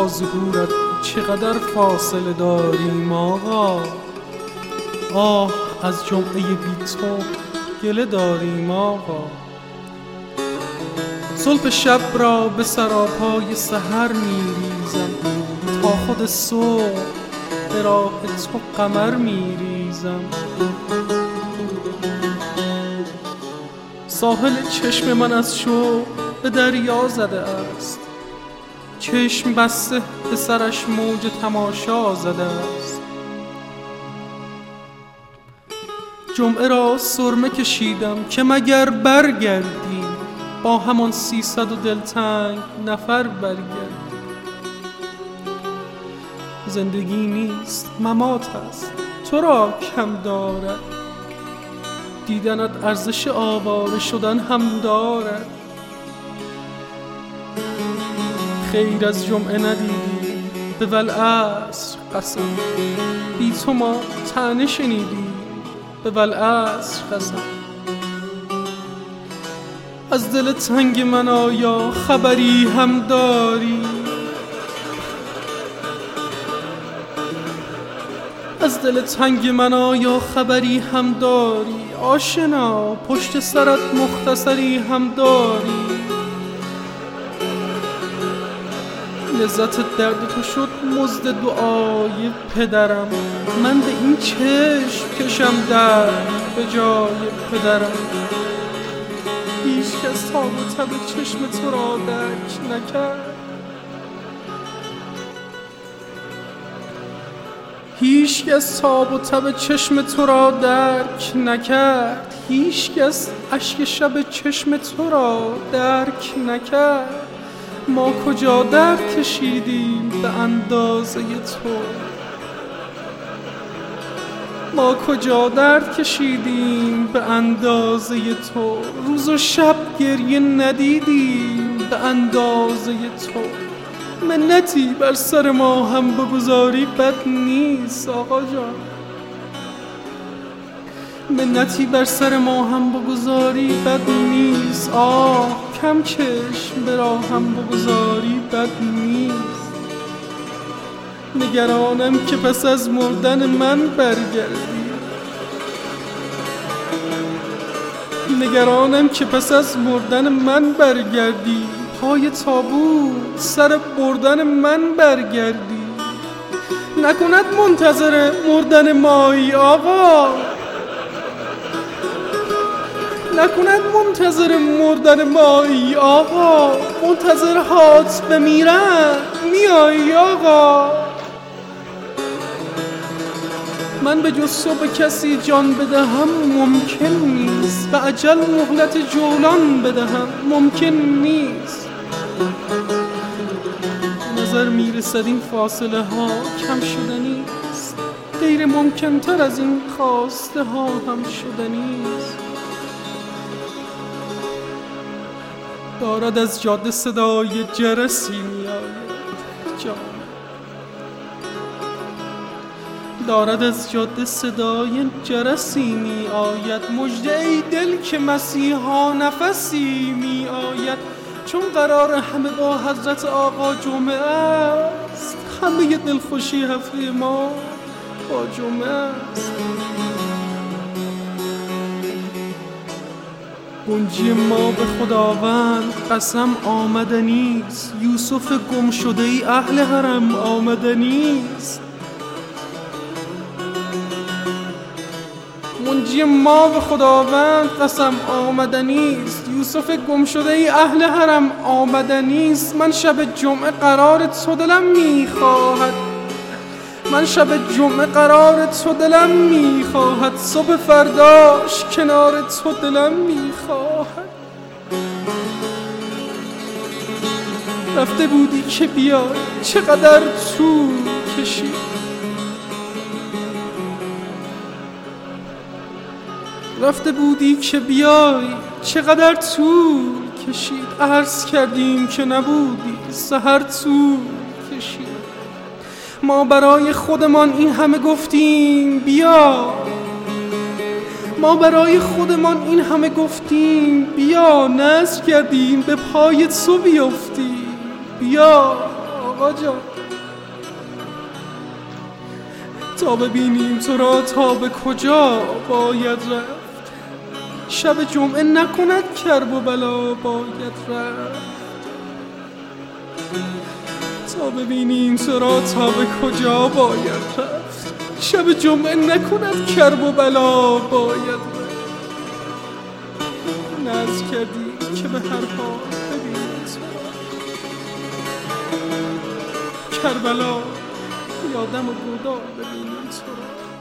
با ظهورت چقدر فاصله داریم آقا. آه از جمعه بی تو گله داریم آقا. زلف شب را به سراپای سحر میریزم، تا خود صبح به راه تو قمر میریزم. ساحل چشم من از شوق به دریا زده است، چشم بسته به سرش موج تماشا زده است. جمعه را سرمه کشیدم که مگر برگردی، با همان 300 و دلتنگ نفر برگردی. زندگی نیست ممات است، تو را کم دارد، دیدنت ارزش آواره شدن هم دارد. خیر از جمعه ندیدی به والعصر قسم، بی تو ما طعنه شنیدیم به والعصر قسم. از دل تنگ من آیا خبری هم داری؟ از دل تنگ من آیا خبری هم داری؟ آشنا پشت سرت مختصری هم داری؟ لذت درد تو شد مزد دعای پدرم، من به این چشم کشم درد به جای پدرم. هیچ کس تاب و تب چشم تو را درک نکرد، هیچ کس تاب و تب چشم تو را درک نکرد، هیچ کس اشک شب چشم تو را درک نکرد. ما کجا درد کشیدیم به اندازه تو، ما کجا درد کشیدیم به اندازه تو. روز و شب گریه ندیدیم به اندازه تو. منتی بر سر ما هم بگذاری بد نیست آقا جان، منتی بر سر ما هم بگذاری بد نیست. آه کم چشم به راه هم بگذاری بد نیست. نگرانم که پس از مردن من برگردی، نگرانم که پس از مردن من برگردی. پای تابوت سر بردن من برگردی. نکند منتظر مردن مایی آقا، نکند منتظر مردن مایی آقا. منتظر هات بمیرن میایی آقا. من به جز تو به کسی جان بدهم ممکن نیست، به اجل مهلت جولان بدهم ممکن نیست. نظر میرسد این فاصله ها کم شدنی است، غیر ممکن تر از این خواسته ها هم شدنی است. دارد از جاده صدای جرسی میآید جان، دارد از جاده صدای جرسی می آید. مژده ای دل که مسیحا نفسی می آید. چون قرار همه با حضرت آقا جمعه است، همه دلخوشی هفته ما با جمعه است. گنجی ما به خداوند قسم آمدنیست، یوسف گم شده ای اهل حرم آمدنیست. منجی ما به خداوند قسم آمدنیست، یوسف گم شده ای اهل حرم آمدنیست. من شب جمعه قرار تو دلم میخواهد، من شب جمعه قرار تو دلم میخواهد. صبح فرداش کنار تو دلم میخواهد. رفته بودی که بیای چقدر طول کشید، رفته بودی که بیای چقدر طول کشید. عرض کردیم که نبودی سحر طول کشید. ما برای خودمان این همه گفتیم بیا، ما برای خودمان این همه گفتیم بیا. نذر کردیم به پای تو بیفتیم بیا آقا جان. تا ببینیم تو را تا به کجا باید رفت. شب جمعه نکند کرب و بلا باید رفت. تا ببینیم تو را تا به کجا باید رفت. شب جمعه نکند کرب و بلا باید رفت. ناز کردی که به هر حال ببینیم تو را. کربلا یادم و گودال ببینیم تو را.